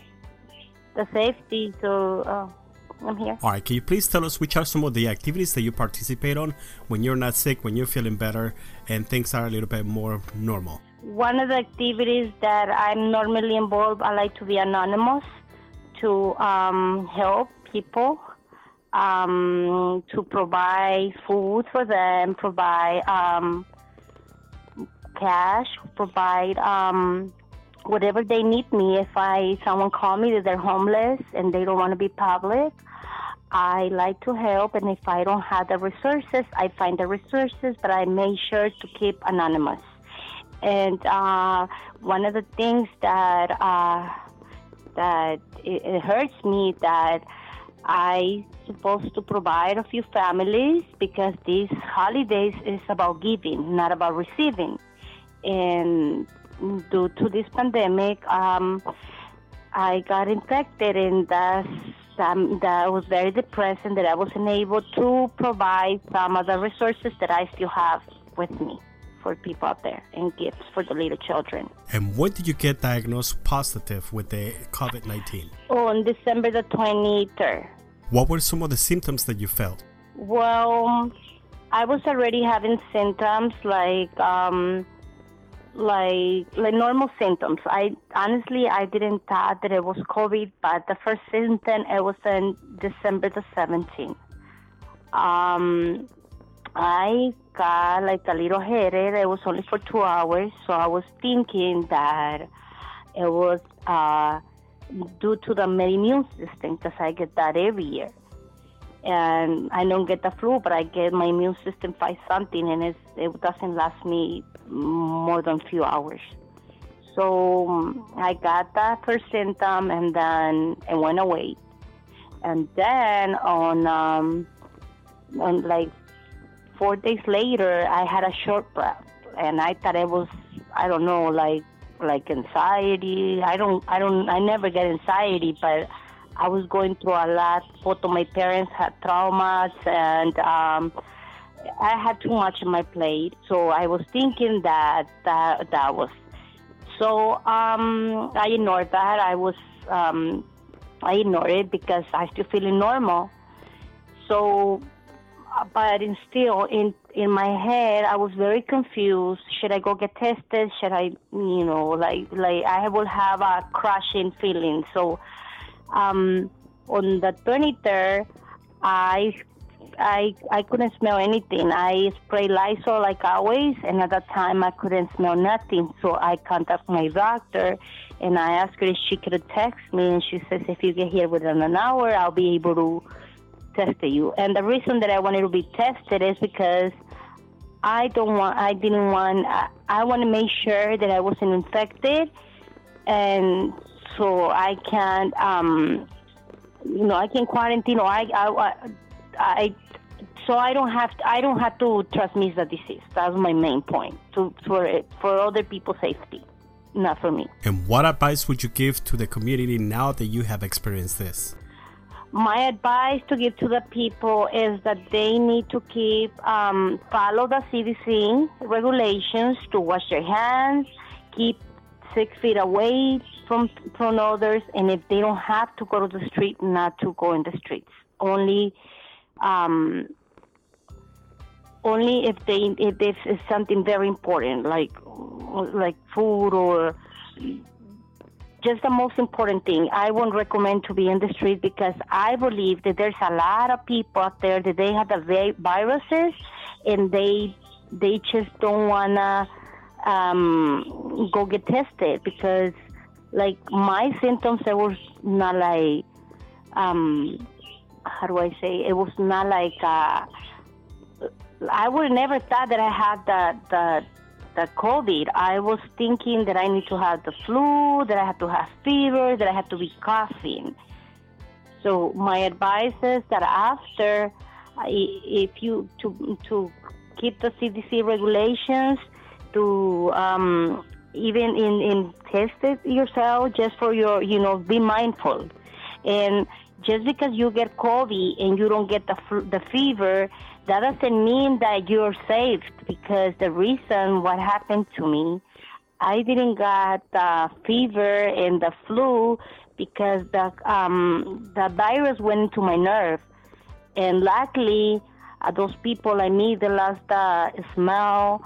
the safety. So uh, I'm here. All right. Can you please tell us which are some of the activities that you participate on when you're not sick, when you're feeling better, and things are a little bit more normal? One of the activities that I'm normally involved, I like to be anonymous, to um, help people, um, to provide food for them, provide um, cash, provide um, whatever they need me. If I someone call me that they're homeless and they don't want to be public, I like to help. And if I don't have the resources, I find the resources, but I make sure to keep anonymous. And uh, one of the things that uh, that it, it hurts me that I supposed to provide a few families, because these holidays is about giving, not about receiving. And due to this pandemic, um, I got infected, and that's, um, that was very depressed, and that I wasn't able to provide some of the resources that I still have with me for people out there, and gifts for the little children. And when did you get diagnosed positive with the COVID nineteen? Oh, on December the twenty-third. What were some of the symptoms that you felt? Well, I was already having symptoms like um, like like normal symptoms. I honestly I didn't thought that it was COVID, but the first symptom it was on December the seventeenth. Um, I got like a little headache. It was only for two hours, so I was thinking that it was uh, due to the immune system, because I get that every year. And I don't get the flu, but I get my immune system fight something, and it's, it doesn't last me more than a few hours. So um, I got that first symptom, and then it went away. And then on, um, on like four days later, I had a short breath, and I thought it was, I don't know, like like anxiety. I don't, I don't, I never get anxiety, but I was going through a lot. Both of my parents had traumas, and um, I had too much on my plate. So I was thinking that that, that was. So um, I ignored that. I was, um, I ignored it because I still feeling normal. So, but in still in in my head, I was very confused. Should I go get tested? Should I, you know, like like I will have a crushing feeling. So. Um, on the twenty-third, I, I, I couldn't smell anything. I sprayed Lysol like always, and at that time I couldn't smell nothing. So I contacted my doctor, and I asked her if she could text me, and she says, if you get here within an hour, I'll be able to test you. And the reason that I wanted to be tested is because I don't want. I didn't want. I, I want to make sure that I wasn't infected, and so I can't. Um, you know, I can quarantine, or I, I, I, so I don't have. To, I don't have to transmit the disease. That's my main point. To for it, for other people's safety, not for me. And what advice would you give to the community now that you have experienced this? My advice to give to the people is that they need to keep, um, follow the C D C regulations to wash their hands, keep six feet away from from others, and if they don't have to go to the street, not to go in the streets. Only, um, only if they if this is something very important, like like food or. Just the most important thing, I won't recommend to be in the street because I believe that there's a lot of people out there that they have the vi- viruses and they they just don't wanna um, go get tested because, like, my symptoms, it was not like, um, how do I say? It was not like uh, I would never thought that I had the the. the COVID. I was thinking that I need to have the flu, that I have to have fever, that I have to be coughing. So my advice is that after, if you to to keep the C D C regulations, to um, even in, in test it yourself, just for your, you know, be mindful. And just because you get COVID and you don't get the the fever, that doesn't mean that you're safe, because the reason what happened to me, I didn't get the fever and the flu because the um, the virus went into my nerve. And luckily, uh, those people like me, they lost the smell.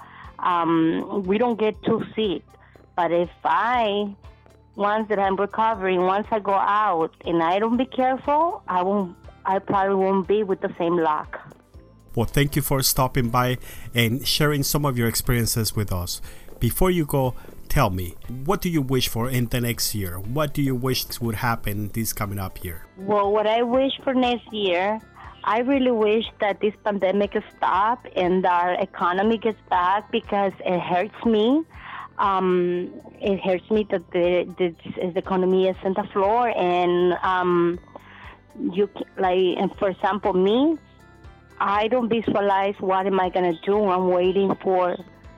Um, we don't get too sick. But if I, once that I'm recovering, once I go out and I don't be careful, I won't. I probably won't be with the same luck. Well, thank you for stopping by and sharing some of your experiences with us. Before you go, tell me, what do you wish for in the next year? What do you wish would happen this coming up year? Well, what I wish for next year, I really wish that this pandemic stop and our economy gets back, because it hurts me. Um, it hurts me that the, the, the economy is on the floor, and um, you like, and for example, me. I don't visualize what am I going to do. I'm waiting for,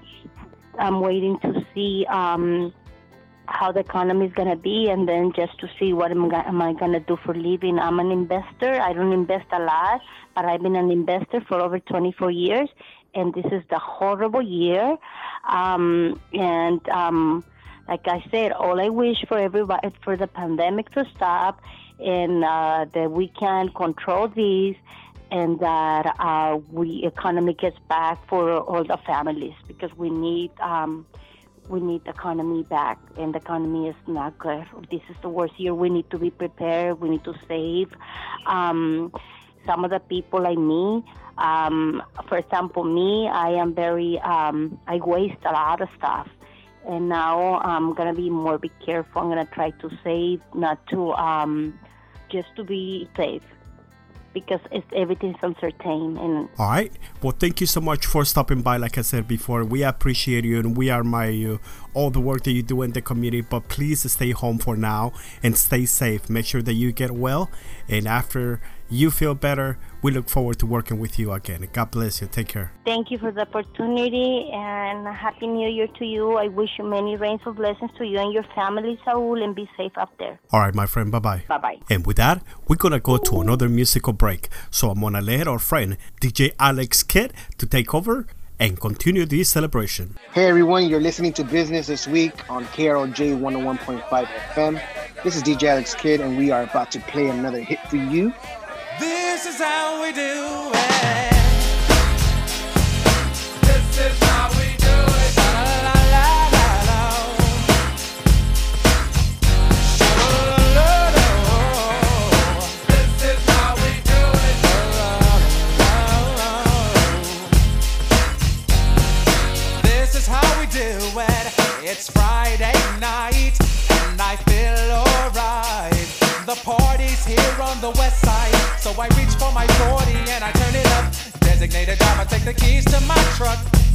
I'm waiting to see um, how the economy is going to be, and then just to see what am, am I going to do for living. I'm an investor. I don't invest a lot, but I've been an investor for over twenty-four years, and this is the horrible year. Um, and um, like I said, all I wish for everybody, for the pandemic to stop, and uh, that we can control these, and that uh, we economy gets back for all the families, because we need um, we need the economy back, and the economy is not good. This is the worst year. We need to be prepared. We need to save. Um, some of the people like me, um, for example, me, I am very, um, I waste a lot of stuff. And now I'm going to be more be careful. I'm going to try to save, not to, um, just to be safe, because it's, everything's uncertain. And all right. Well, thank you so much for stopping by. Like I said before, we appreciate you and we admire you, all the work that you do in the community. But please stay home for now and stay safe. Make sure that you get well. And after you feel better, we look forward to working with you again. God bless you. Take care. Thank you for the opportunity, and Happy New Year to you. I wish you many rains of blessings to you and your family, Saul, and be safe up there. All right, my friend. Bye-bye. Bye-bye. And with that, we're going to go to another musical break. So I'm going to let our friend, D J Alex Kidd, to take over and continue this celebration. Hey everyone, you're listening to Business This Week on K R O J one oh one point five F M. This is D J Alex Kidd, and we are about to play another hit for you. This is how we do it. This is how we do it. La la la la la. La la la la. This is how we do it. La la la la. This is how we do it. It's Friday night and I feel alright. The party's here on the west side, so I reach for my forty and I turn it up. Designated driver, take the keys to my truck.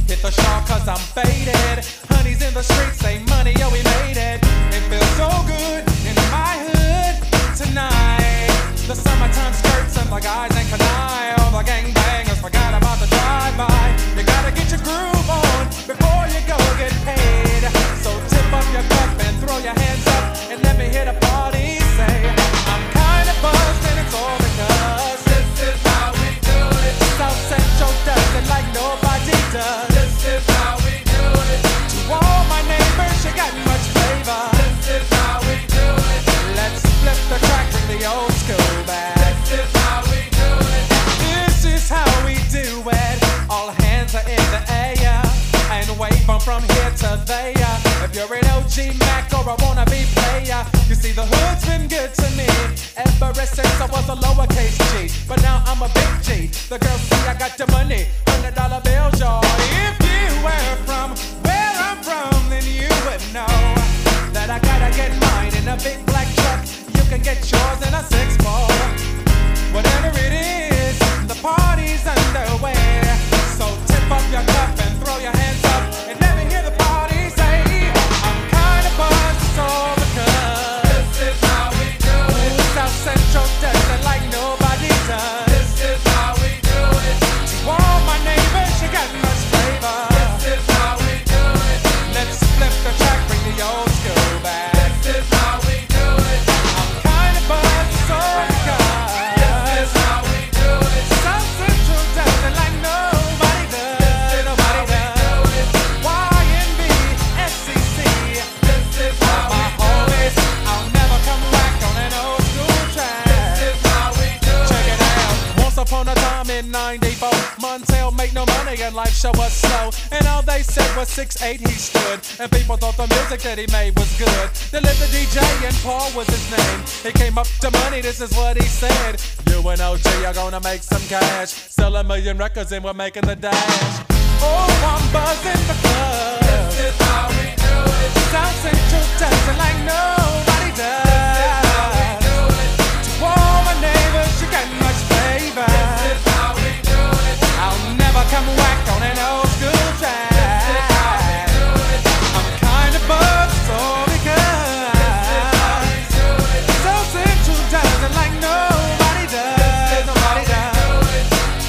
Hit the shawl cause I'm faded. Honey's in the streets, say money, yo, we made it. It feels so good in my hood tonight. The summertime skirts and the guys ain't canine. All the gangbangers forgot about the drive-by. You gotta get your groove on before you go get paid. So tip up your cup and throw your hands up and let me hit a party. Say, I'm kinda buzzed and it's all because this is how we do it. South Central does it like nobody does. This is how we do it. To all my neighbors, you got much flavor. This is how we do it. Let's flip the track, bring the old school back. This is how we do it. This is how we do it. All hands are in the air and wave them from here to there. If you're an O G Mac or a wannabe player, you see the hood's been good to me ever since I was a lowercase G. But now I'm a big G. The girls see I got the money, hundred dollar bills, y'all. If you were from where I'm from, then you would know that I gotta get mine in a big black truck. You can get yours in a six four. Whatever it is, the party's underway. So tip up your cup and throw your hands up and let me hear the party say, I'm kinda buzzed, it's all because this is how we do it. South Central does it like nobody does. This is how we do it. To all my neighbors, you got much flavor. This is how we do it. Let's flip the track, bring the old school back. This is how we do it. I'm kinda buzzed, it's all because this is how we do it. South Central does it like nobody does. Nobody does. Y N B, S C C. This is how my homies. I'll never come back on an old school track. This is how we do it. Check it out. Once upon a time in ninety-four, Montel made no money and life show was slow. And all they said was six eight he stood. And people thought the music that he made was good. They lived the D J and Paul was his name. He came up to money, this is what he said. You and O G are gonna make some cash. Sell a million records and we're making the dash. Oh, I'm buzzing because this is how we do it. South Central does it like nobody does. This is how we do it. To all my neighbors, you got much flavor. This is how we do it. I'll never come whack on an old school track. This is how we do it. I'm kinda buzzed, so because this is how we do it. South Central does it like nobody does. Nobody does.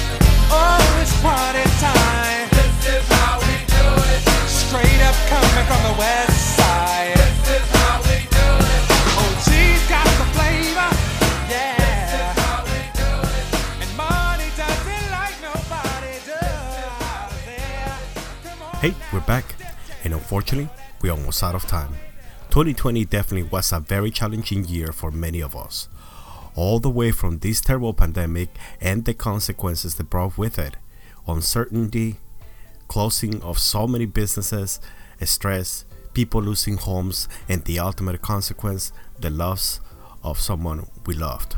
Oh, it's party time. This is how we do it. Straight up coming from the west side. This is how we do it. O G's got the flavor. Yeah. This is how we do it. And money does it like nobody does. Yeah. Come on. Hey, we're back, and unfortunately, we're almost out of time. twenty twenty definitely was a very challenging year for many of us, all the way from this terrible pandemic and the consequences that brought with it: uncertainty, closing of so many businesses, stress, people losing homes, and the ultimate consequence, the loss of someone we loved.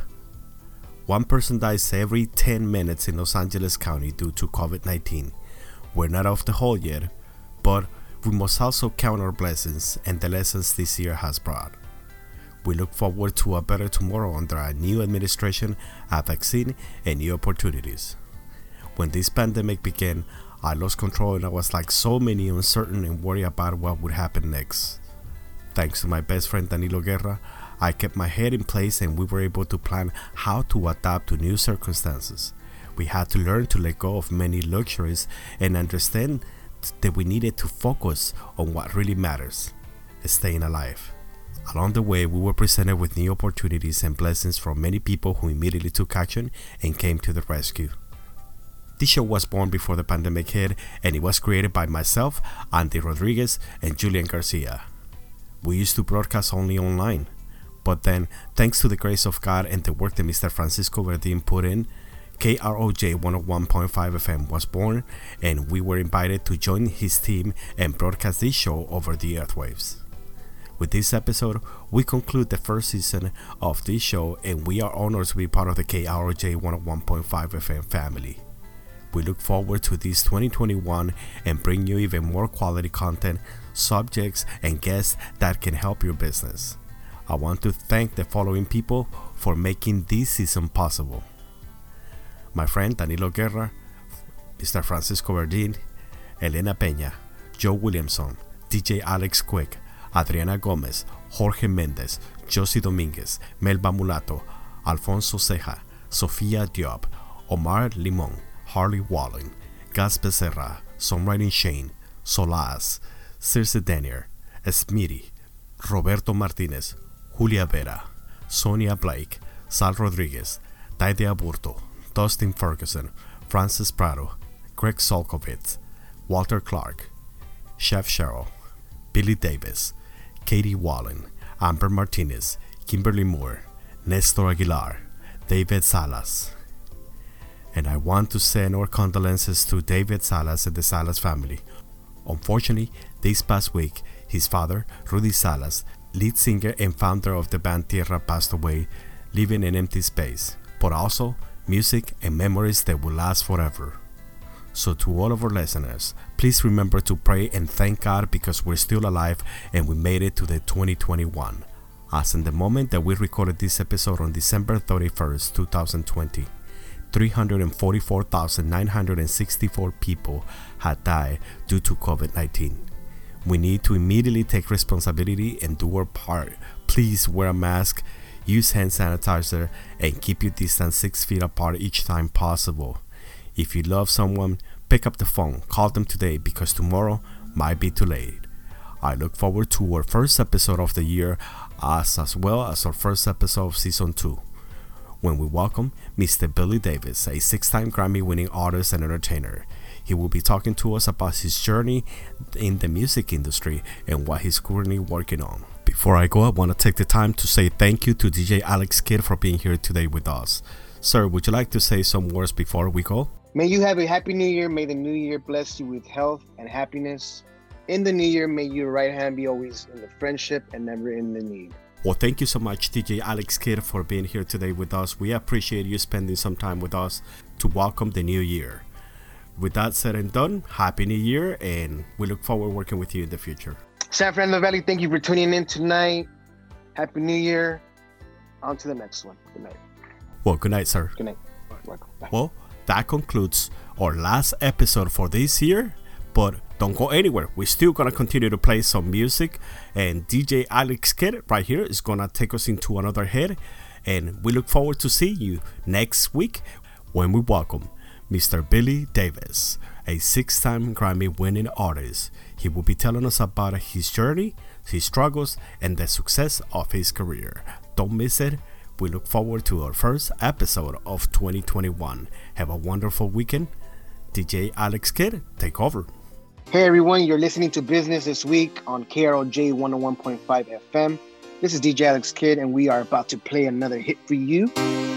One person dies every ten minutes in Los Angeles County due to COVID nineteen. We're not off the hole yet, but we must also count our blessings and the lessons this year has brought. We look forward to a better tomorrow under a new administration, a vaccine, and new opportunities. When this pandemic began, I lost control and I was like so many uncertain and worried about what would happen next. Thanks to my best friend Danilo Guerra, I kept my head in place and we were able to plan how to adapt to new circumstances. We had to learn to let go of many luxuries and understand that we needed to focus on what really matters: staying alive. Along the way, we were presented with new opportunities and blessings from many people who immediately took action and came to the rescue. This show was born before the pandemic hit, and it was created by myself, Andy Rodriguez, and Julian Garcia. We used to broadcast only online, but then, thanks to the grace of God and the work that Mister Francisco Verdin put in, K R O J one oh one point five F M was born, and we were invited to join his team and broadcast this show over the airwaves. With this episode, we conclude the first season of this show, and we are honored to be part of the K R O J one oh one point five F M family. We look forward to this twenty twenty-one and bring you even more quality content, subjects, and guests that can help your business. I want to thank the following people for making this season possible: my friend Danilo Guerra, Mister Francisco Verdin, Elena Peña, Joe Williamson, D J Alex Quick, Adriana Gomez, Jorge Mendez, Josie Dominguez, Melba Mulato, Alfonso Ceja, Sofia Diop, Omar Limon, Harley Wallen, Gas Becerra, Songwriting Shane, Solaz, Circe Denier, Smitty, Roberto Martinez, Julia Vera, Sonia Blake, Sal Rodriguez, Daide Aburto, Dustin Ferguson, Francis Prado, Greg Solkovitz, Walter Clark, Chef Cheryl, Billy Davis, Katie Wallen, Amber Martinez, Kimberly Moore, Nestor Aguilar, David Salas. And I want to send our condolences to David Salas and the Salas family. Unfortunately, this past week, his father, Rudy Salas, lead singer and founder of the band Tierra, passed away, leaving an empty space, but also music and memories that will last forever. So to all of our listeners, please remember to pray and thank God because we're still alive and we made it to the twenty twenty-one. As in the moment that we recorded this episode on December thirty-first, twenty twenty, three hundred forty-four thousand nine hundred sixty-four people had died due to COVID nineteen. We need to immediately take responsibility and do our part. Please wear a mask, use hand sanitizer, and keep your distance six feet apart each time possible. If you love someone, pick up the phone, call them today because tomorrow might be too late. I look forward to our first episode of the year as, as well as our first episode of season two, when we welcome Mister Billy Davis, a six-time Grammy-winning artist and entertainer. He will be talking to us about his journey in the music industry and what he's currently working on. Before I go, I want to take the time to say thank you to D J Alex Kidd for being here today with us. Sir, would you like to say some words before we go? May you have a happy new year. May the new year bless you with health and happiness. In the new year, may your right hand be always in the friendship and never in the need. Well, thank you so much, D J Alex Kidd, for being here today with us. We appreciate you spending some time with us to welcome the new year. With that said and done, Happy New Year, and we look forward to working with you in the future. San Fernando Valley, thank you for tuning in tonight. Happy New Year. On to the next one. Good night. Well, good night, sir. Good night. Welcome. Bye. Well, that concludes our last episode for this year, but don't go anywhere. We're still going to continue to play some music, and D J Alex Kidd right here is going to take us into another hit, and we look forward to seeing you next week when we welcome Mister Billy Davis, a six-time Grammy-winning artist. He will be telling us about his journey, his struggles, and the success of his career. Don't miss it. We look forward to our first episode of twenty twenty-one. Have a wonderful weekend. D J Alex Kidd, take over. Hey everyone, you're listening to Business This Week on K R O J one oh one point five F M. This is D J Alex Kidd, and we are about to play another hit for you.